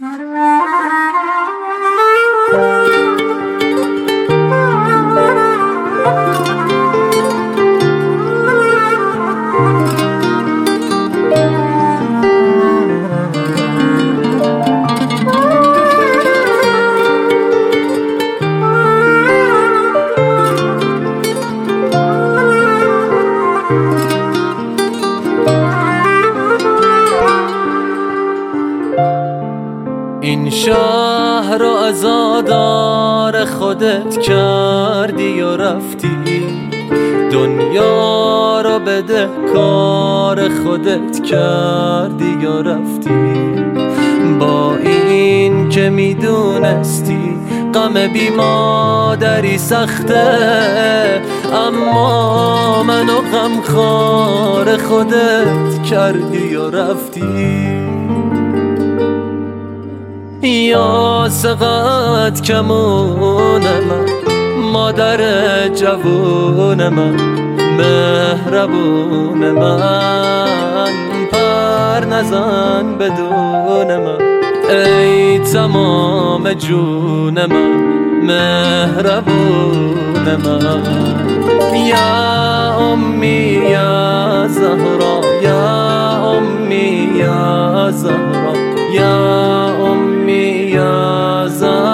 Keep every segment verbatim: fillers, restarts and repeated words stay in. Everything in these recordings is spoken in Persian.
این شهر رو عزادار خودت کردی و رفتی، دنیا رو بده کار خودت کردی و رفتی. با این که میدونستی غم بی مادری سخته، اما منو غمخوار خودت کردی و رفتی. یا سقط کمون من، مادر جوون من، مهربون من، پر نزن بدون من، ای تمام جون من، مهربون من. یا امی یا زهرا، یا امی یا زهرا، یا امی یا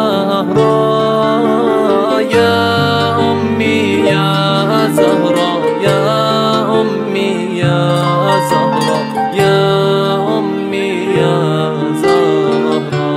زهرا، یا امی یا زهرا، یا امی یا زهرا، یا امی یا زهرا.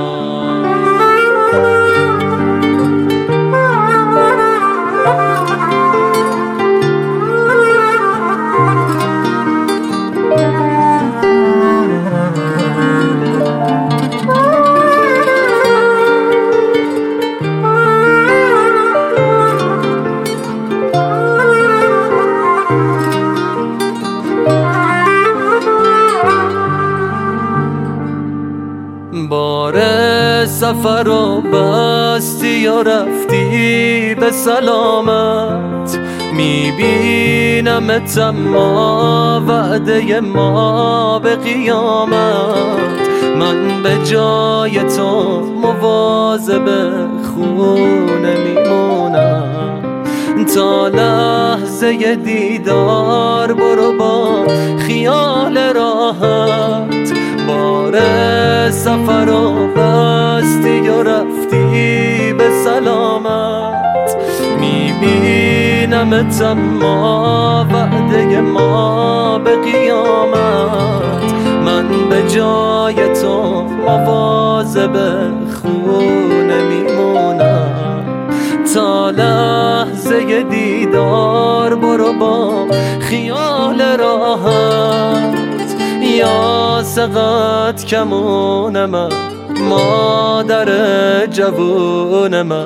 بار سفر رو بستی و رفتی به سلامت، میبینمت اما وعده ما به قیامت. من به جای تو مواظب خونه میمونم، تا لحظه دیدار برو با خیال راحت. بار سفر رو بستی و رفتی به سلامت، میبینمت اما وعده ما به قیامت. من به جای تو مواظب خونه میمونم، تا لحظه دیدار برو با خیال راحت. یا سقط کمون من، مادر جوون من،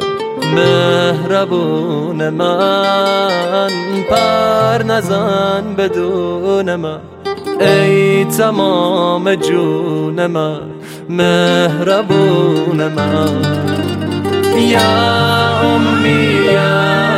مهربون من، پر نزن بدون من، ای تمام جون من، مهربون من. یا امی یا